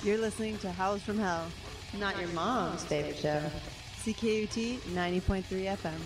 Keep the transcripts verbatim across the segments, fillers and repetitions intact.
You're listening to Howls from Hell, not your mom's favorite show. C K U T ninety point three F M.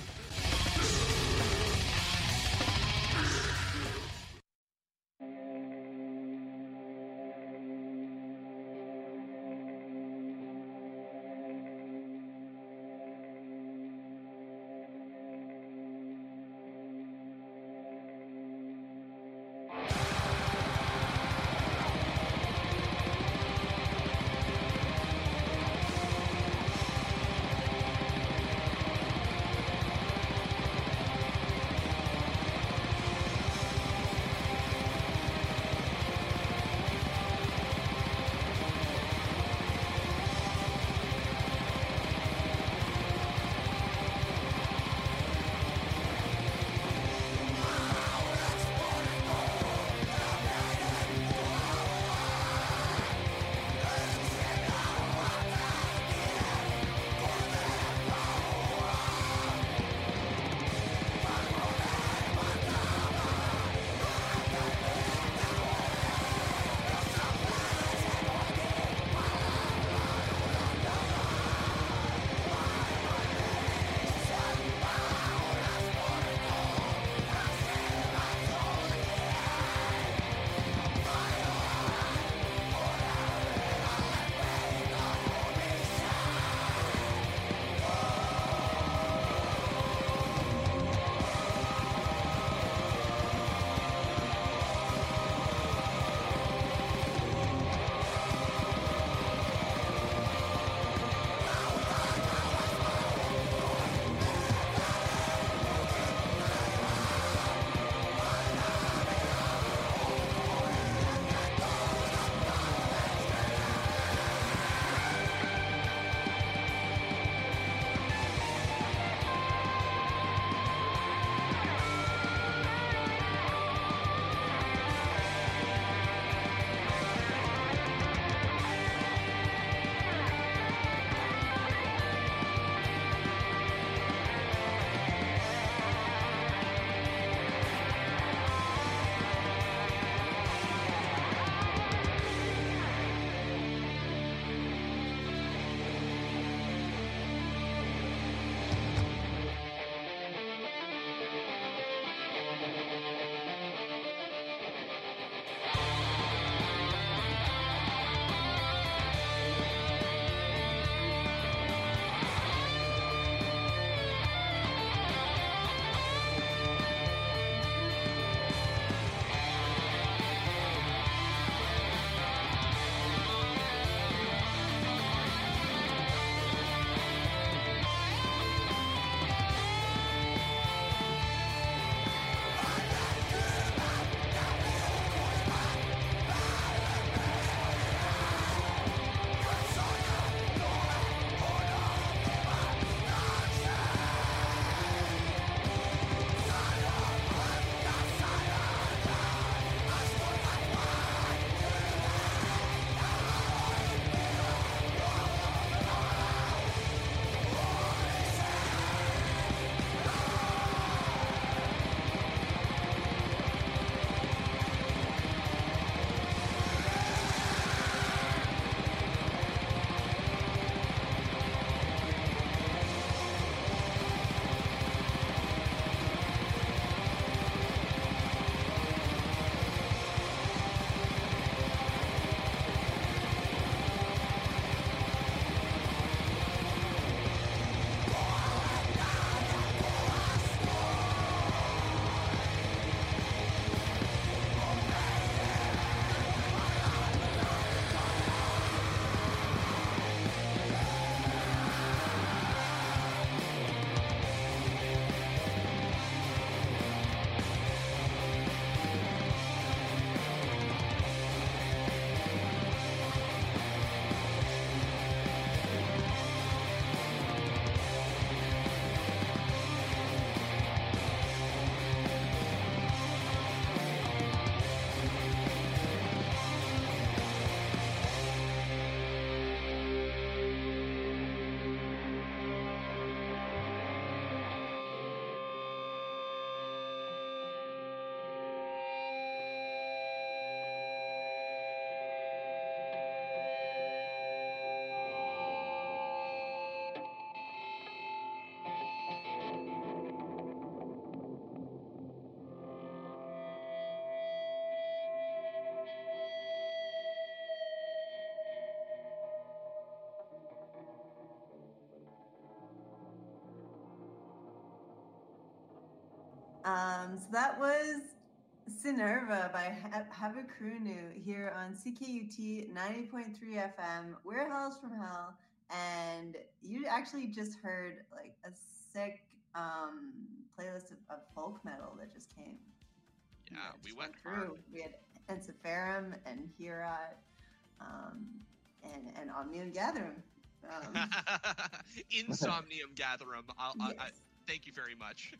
Um, so that was Sinerva by ha- Habakrunu here on C K U T ninety point three F M. We're Hells from Hell, and you actually just heard like a sick um, playlist of, of folk metal that just came. Yeah, we went, went through. hard. We had Ensiferum and Hirat um, and and Omnium Gatherum. Um, Insomnium Gatherum. I'll, yes. I, I, thank you very much.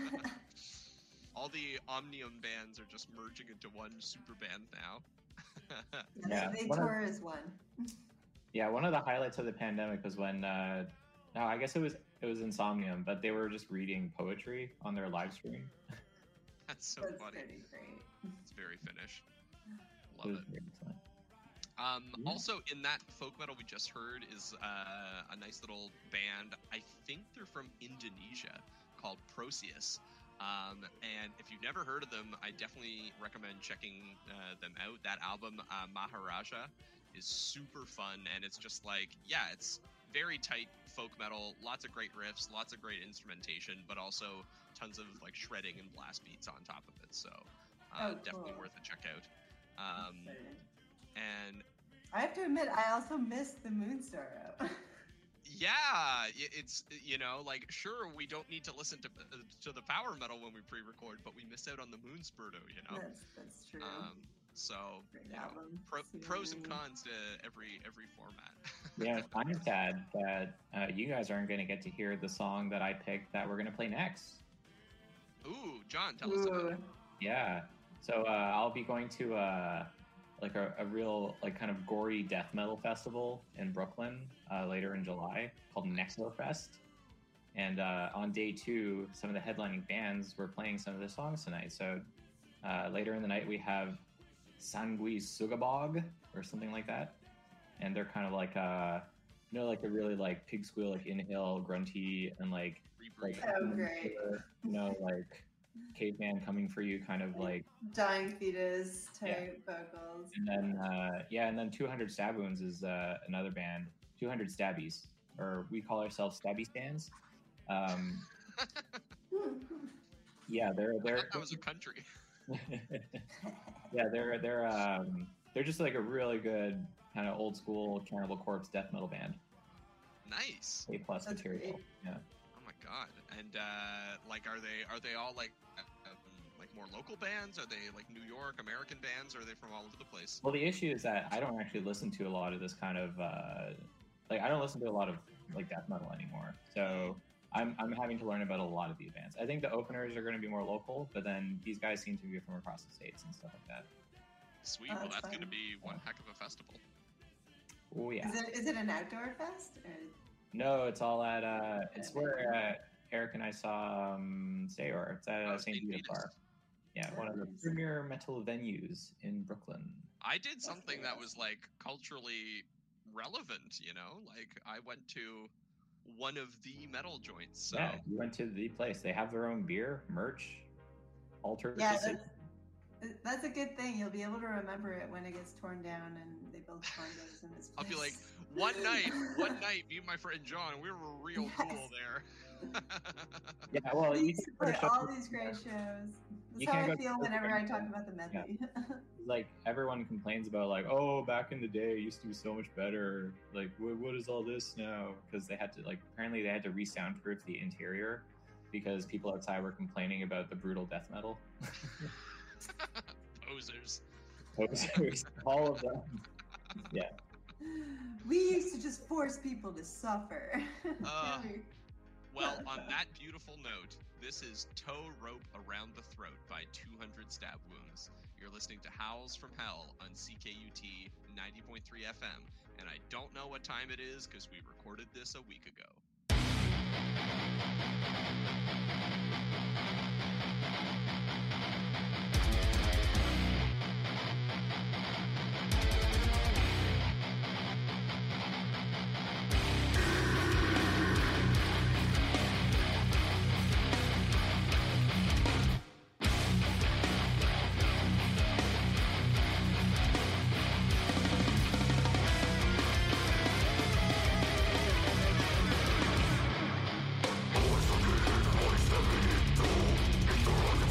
All the Omnium bands are just merging into one super band now. Yeah, they tour as one. Yeah, one of the highlights of the pandemic was when, uh, no, I guess it was it was Insomnium, but they were just reading poetry on their live stream. That's so That's funny. Pretty great. It's very Finnish. Love it. it. Very um, yeah. Also, in that folk metal we just heard is uh, a nice little band. I think they're from Indonesia called Proceus. Um, and if you've never heard of them, I definitely recommend checking uh, them out. That album, uh, Maharaja, is super fun. And it's just like, yeah, it's very tight folk metal, lots of great riffs, lots of great instrumentation, but also tons of like shredding and blast beats on top of it. So uh, oh, cool. definitely worth a check out. Um, and I have to admit, I also missed the Moonstar out. Yeah, it's, you know, like, sure, we don't need to listen to to the power metal when we pre-record, but we miss out on the Moonspurto, you know? That's, that's true. Um, so, Great you know, album. pro, pros and cons to every every format. Yeah, I'm sad that uh, you guys aren't going to get to hear the song that I picked that we're going to play next. Ooh, John, tell Ooh. us about it. Yeah, so uh, I'll be going to uh, like a, a real like kind of gory death metal festival in Brooklyn uh, later in July called Nexofest. And uh, on day two, some of the headlining bands were playing some of the songs tonight. So uh, later in the night, we have Sangui Sugabog or something like that. And they're kind of like, uh, you know, like a really like pig squeal, like inhale, grunty, and like, like oh, great. you know, like caveman coming for you, kind of like dying fetus type yeah. vocals. And then, uh, yeah, and then two hundred Stab Wounds is uh, another band, two hundred Stabbies, or we call ourselves Stabby Stands. Um, yeah, they're they're. I thought that was a country. yeah, they're they're um, they're just like a really good kind of old school Cannibal Corpse death metal band. Nice. A plus That's material. Great. Yeah. Oh my god! And uh, like, are they are they all like um, like more local bands? Are they like New York American bands? Or are they from all over the place? Well, the issue is that I don't actually listen to a lot of this kind of uh, like I don't listen to a lot of like death metal anymore. So. I'm I'm having to learn about a lot of these bands. I think the openers are going to be more local, but then these guys seem to be from across the states and stuff like that. Sweet. Oh, well, that's, that's going to be one heck of a festival. Oh yeah. Is it is it an outdoor fest? Or... No, it's all at uh, it's where uh, Eric and I saw um, Sayor. It's at uh, oh, Saint Peter's Bar. Yeah, one of the premier metal venues in Brooklyn. I did something that was like culturally relevant. You know, like I went to one of the metal joints. So. Yeah, you went to the place. They have their own beer, merch, altered. Yeah, that's, that's a good thing. You'll be able to remember it when it gets torn down and they build condos in its place. I'll be like, one night, one night, me and my friend John, we were real yes. cool there. Yeah, well, we used to play all these great shows. That's how I feel whenever I talk about the medley. Yeah. Like everyone complains about, like, oh, back in the day, it used to be so much better. Like, what, what is all this now? Because they had to, like, apparently they had to re-soundproof the interior because people outside were complaining about the brutal death metal. Posers. Posers. All of them. Yeah. We used to just force people to suffer. Uh, well, on that beautiful note, this is Toe Rope Around the Throat by two hundred Stab Wounds. You're listening to Howls from Hell on C K U T ninety point three F M, and I don't know what time it is because we recorded this a week ago. Voice of the voice of the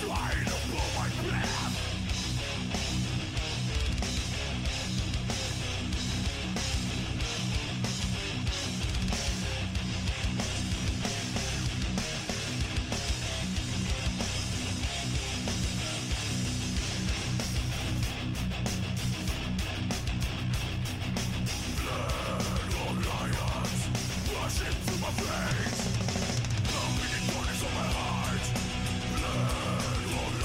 Blood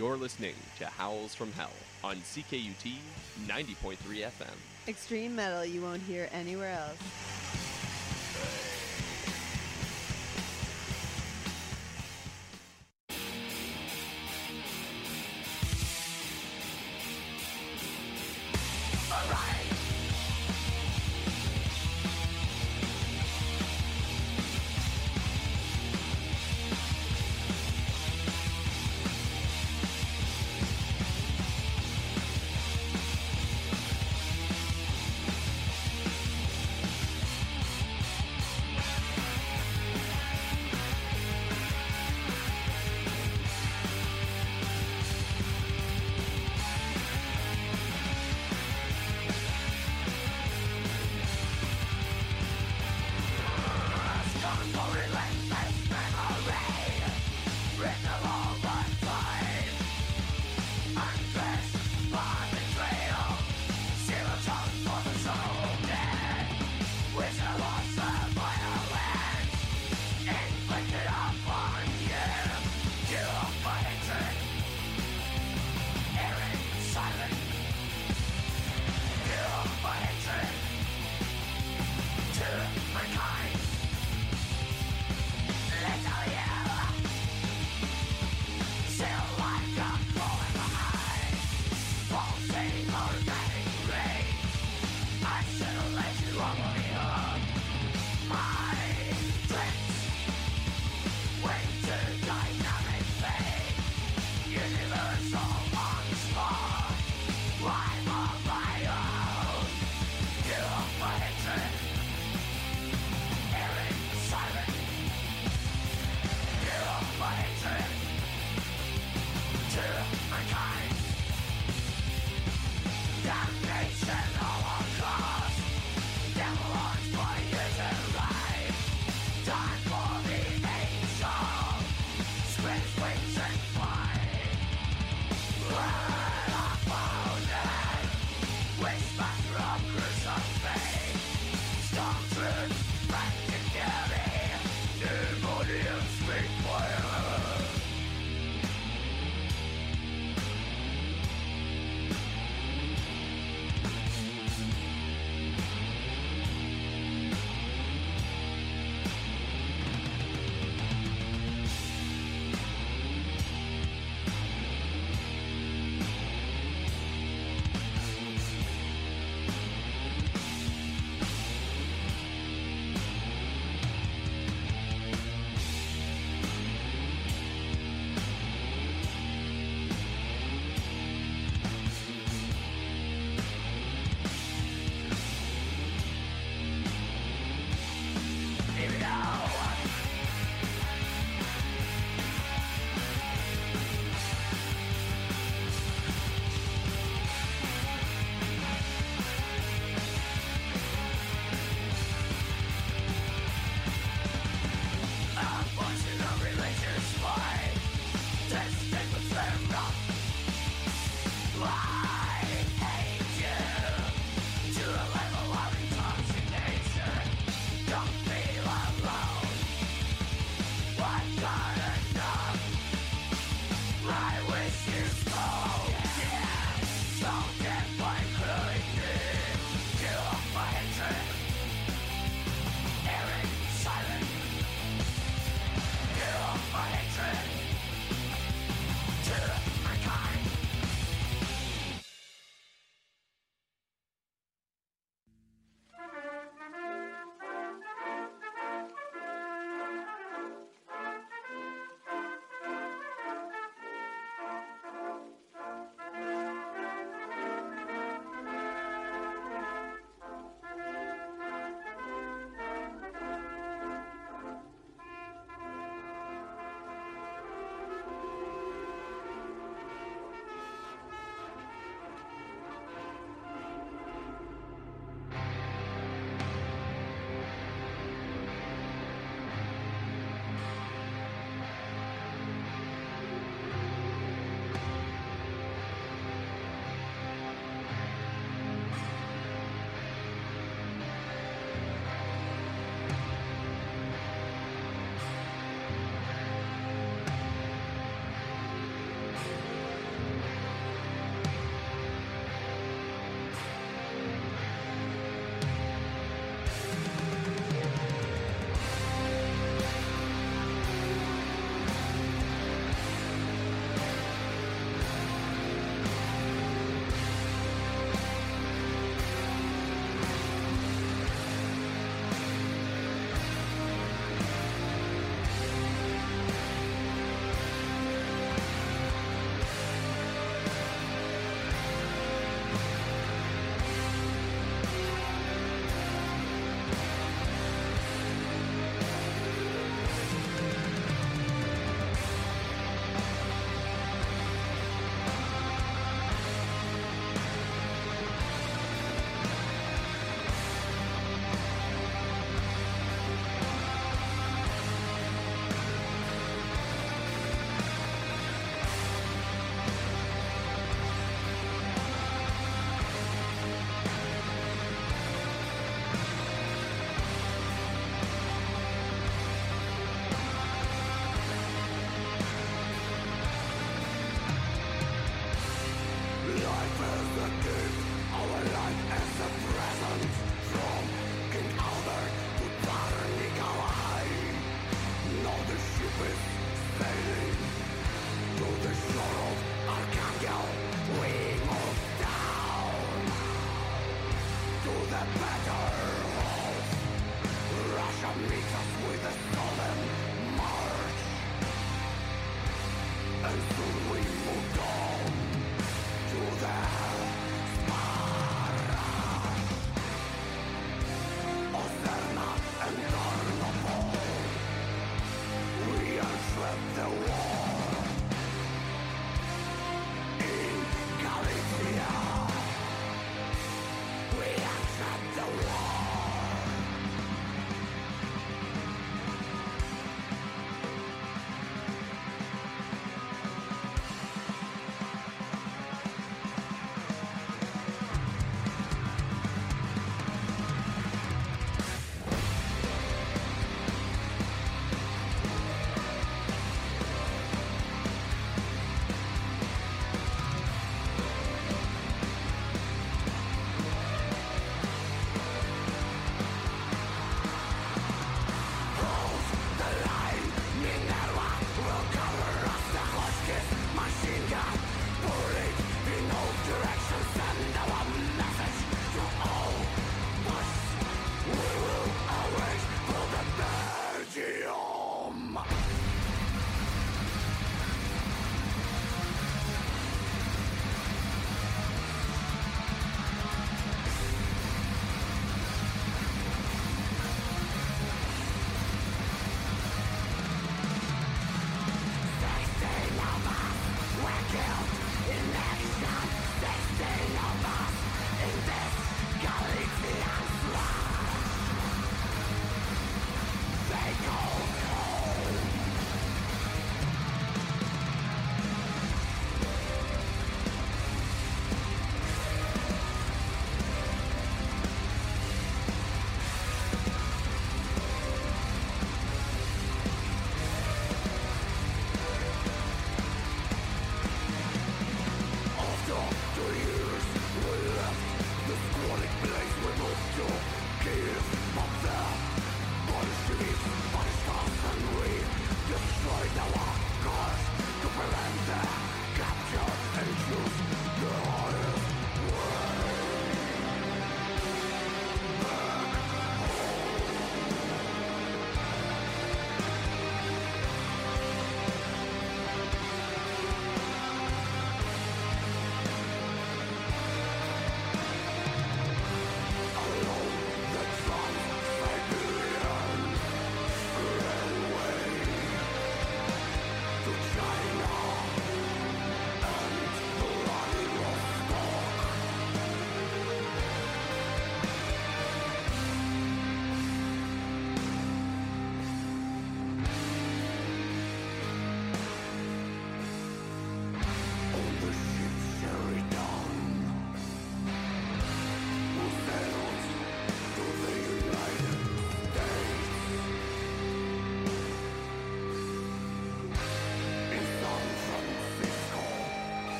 You're listening to Howls from Hell on C K U T ninety point three F M. Extreme metal you won't hear anywhere else.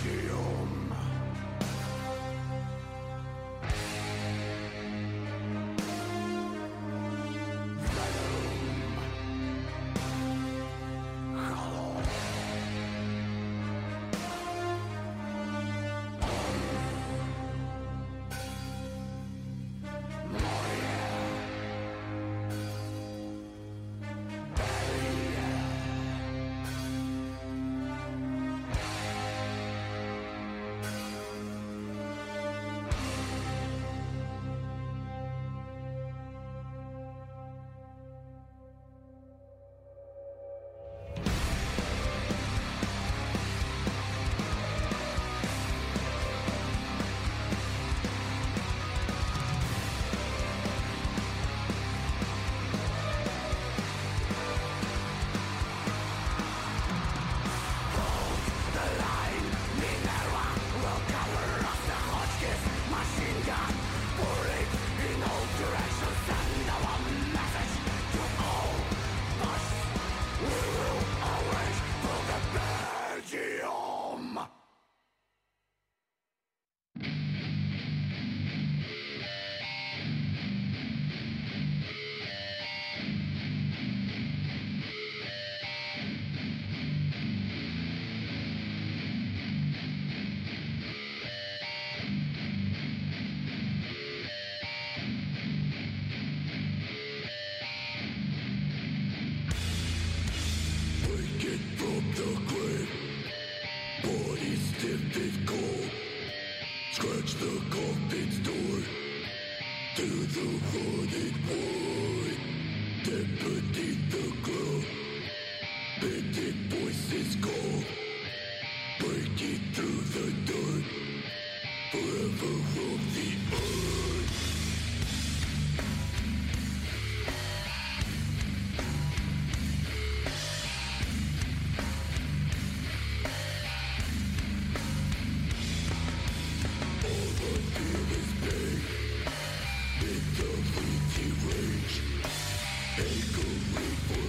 Echo for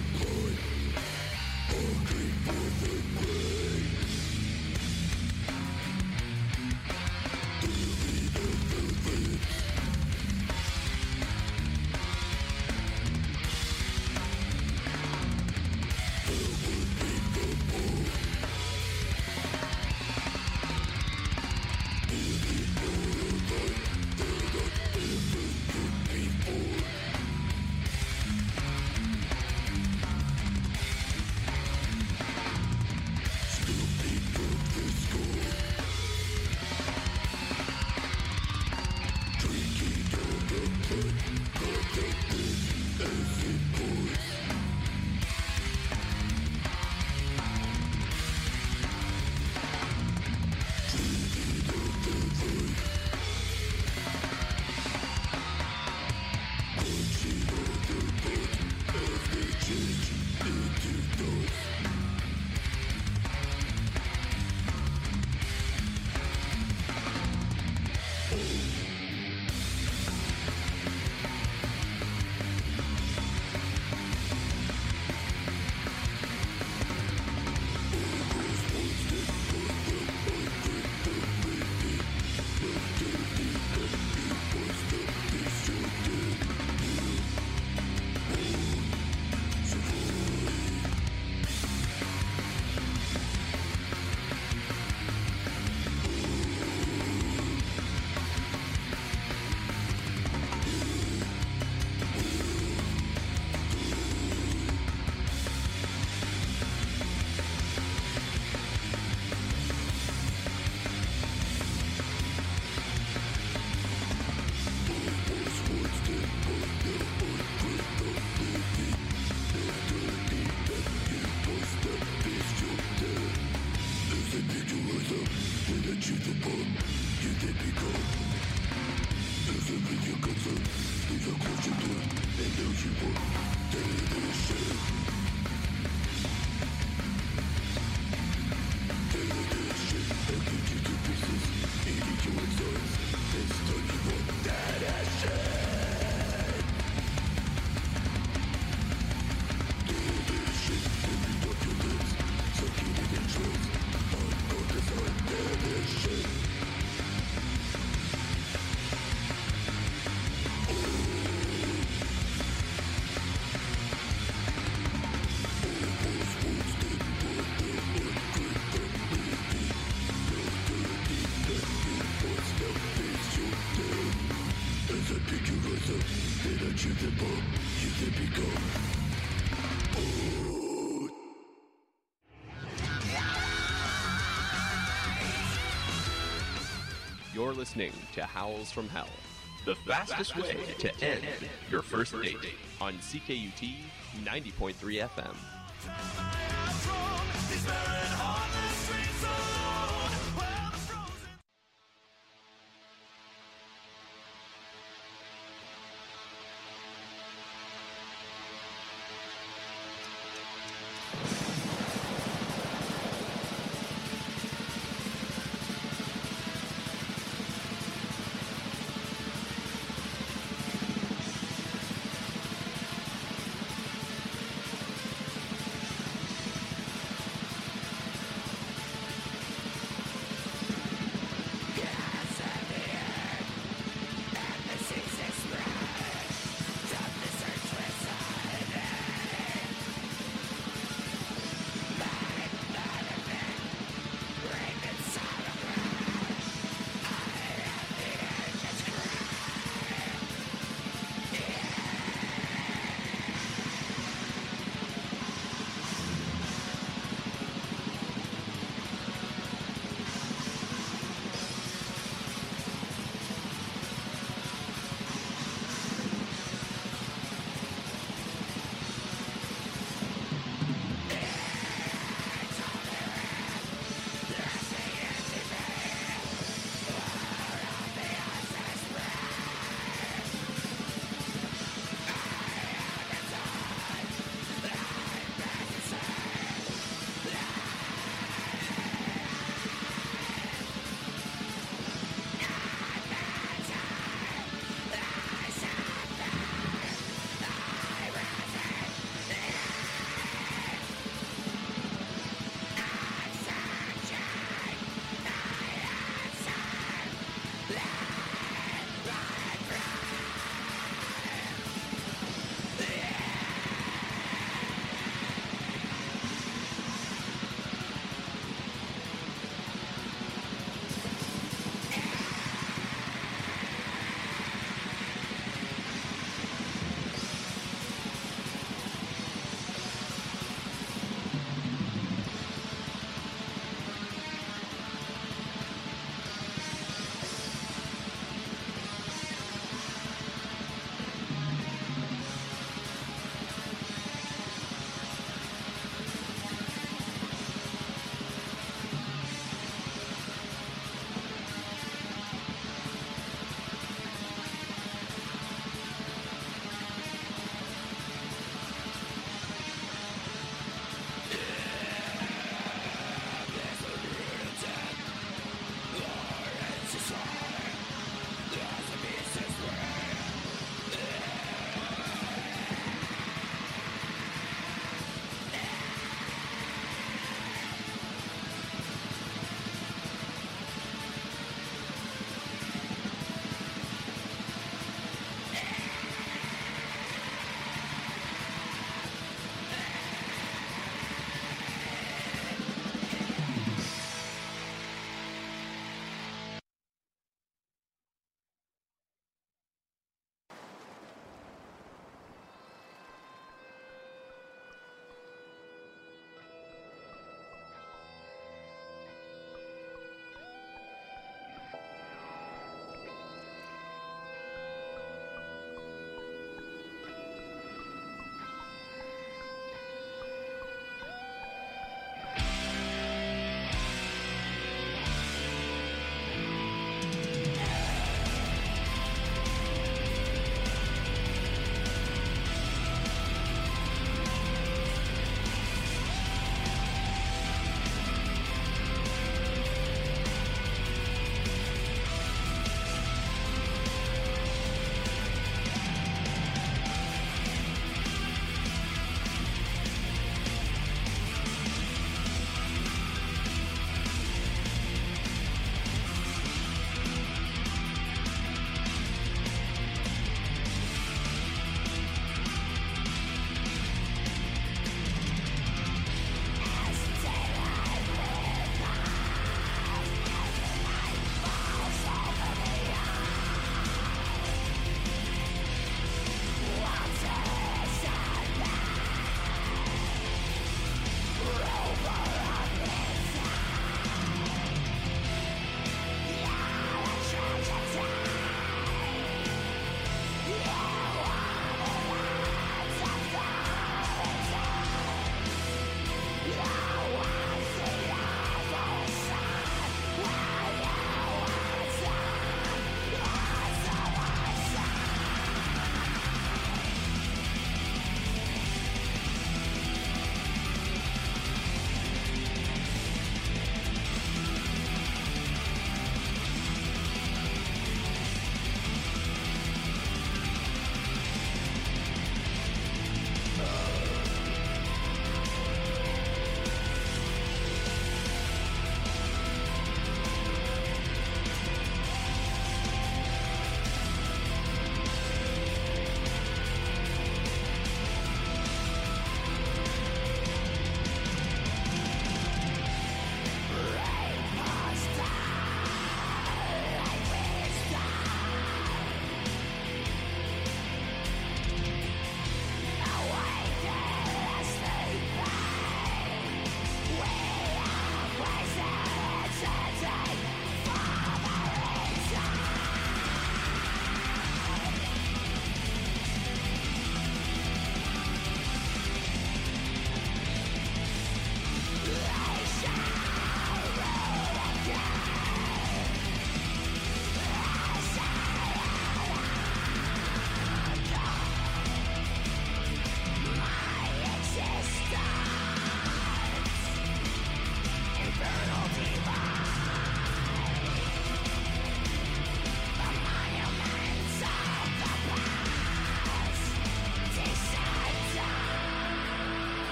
You're listening to Howls from Hell, the fastest way to end your first date on C K U T ninety point three F M.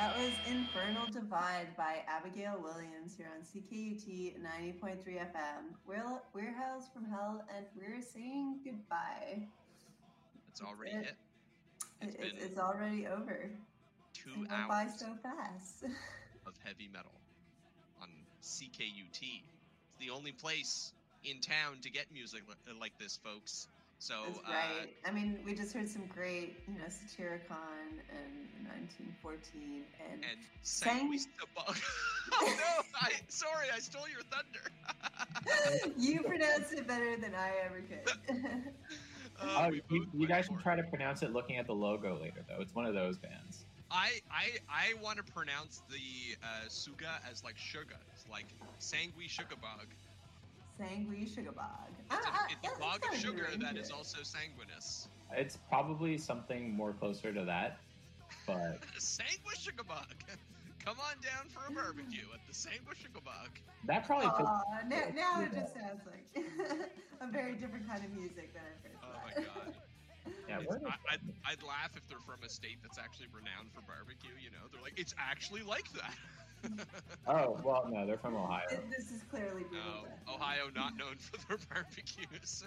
That was Infernal Divide by Abigail Williams here on C K U T ninety point three F M. We're, we're Hails from Hell, and we're saying goodbye. It's already it. it. It's, It's it's, been it's already over. two It went hours by so fast. of heavy metal on C K U T. It's the only place in town to get music li- like this, folks. So That's uh, right. I mean, we just heard some great, you know, Satyricon and nineteen fourteen and, and Sang- Sanguistabug. Oh no! I sorry, I stole your thunder. You pronounced it better than I ever could. Uh, Oh, we you, both you went guys for should it. try to pronounce it looking at the logo later, though. It's one of those bands. I I I want to pronounce the uh, Suga as like sugar. It's like Sangui Sugarbug. Sangui Sugarbog. It's a, Ah, it's ah, a bog that's of not sugar even that good. is also sanguinous. It's probably something more closer to that, but Sangui Sugarbug. Come on down for a barbecue at the Sangui Sugarbug. that probably fits. Aw, now, now it Yeah. just sounds like a very different kind of music than I first Oh thought. my god. Yeah, It's- where is- I, I'd, I'd laugh if they're from a state that's actually renowned for barbecue, you know? They're like, it's actually like that. Oh, well, no, they're from Ohio. Th- This is clearly brutal No, death. Ohio not known for their barbecues.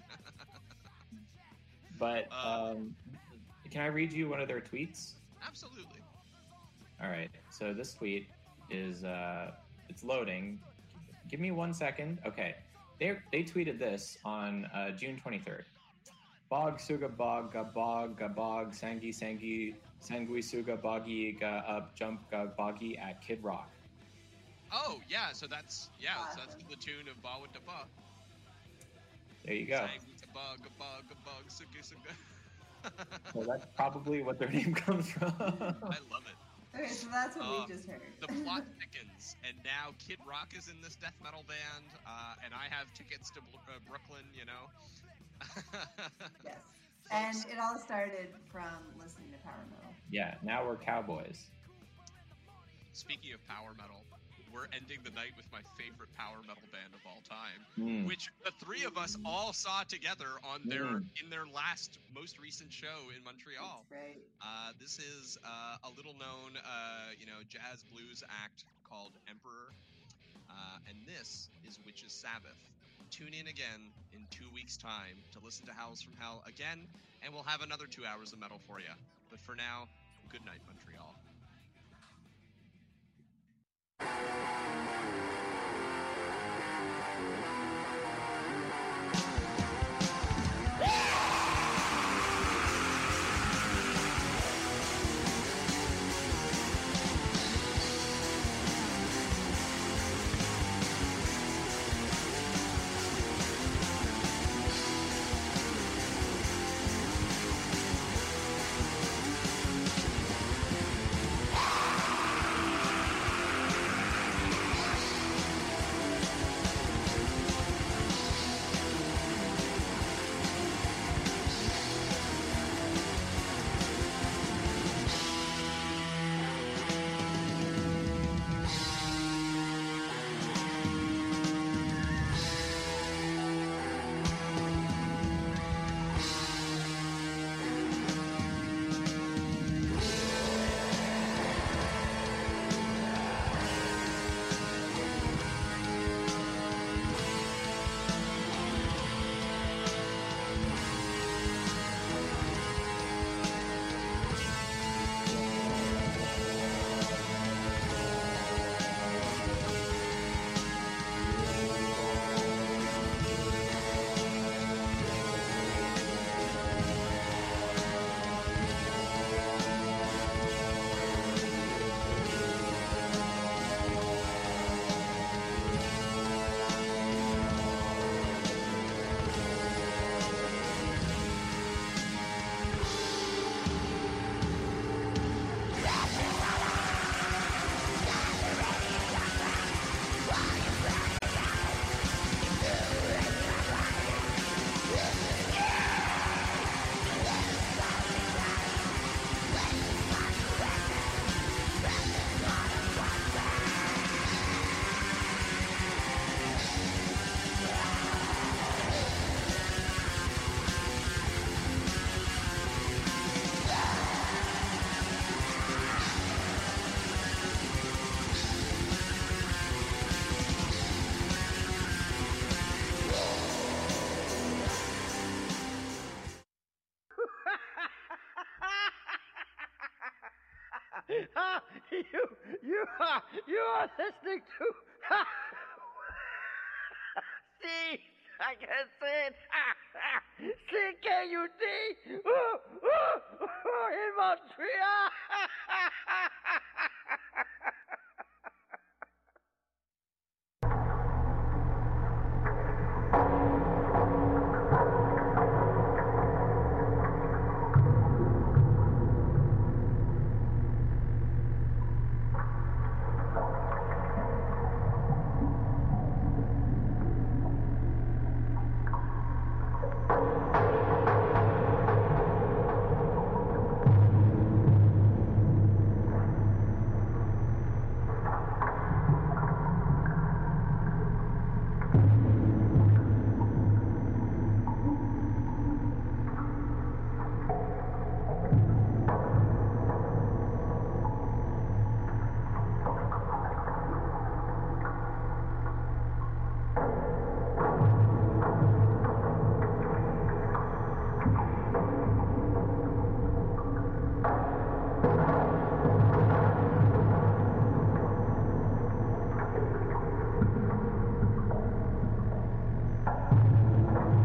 But Uh, um, can I read you one of their tweets? Absolutely. All right. So this tweet is uh, it's loading. Give me one second. Okay. They they tweeted this on uh, June twenty-third. Bog suga bog ga bog ga bog sangi sangi sangui suga boggy ga up jump ga boggy at Kid Rock. Oh, yeah, so that's, yeah, so that's Awesome. the tune of Ba with the Ba. There you go. Sang with the bug, a bug, a bug, suga, suga. So that's probably what their name comes from. I love it. Okay, so that's what Uh, we just heard. The plot thickens, and now Kid Rock is in this death metal band, uh, and I have tickets to Bl- uh, Brooklyn, you know? Yes. And Folks, it all started from listening to power metal. Yeah. Now we're cowboys. speaking of power metal, we're ending the night with my favorite power metal band of all time, Mm. which the three of us all saw together on their Mm. in their last most recent show in Montreal. That's right. Uh, this is uh, a little known, uh, you know, jazz blues act called Emperor, uh, and this is Witches Sabbath. Tune in again in two weeks' time to listen to Howls from Hell again, and we'll have another two hours of metal for you. But for now, good night, Montreal. you, you are, you are listening to. See, I can say it. C K U T in Montreal. You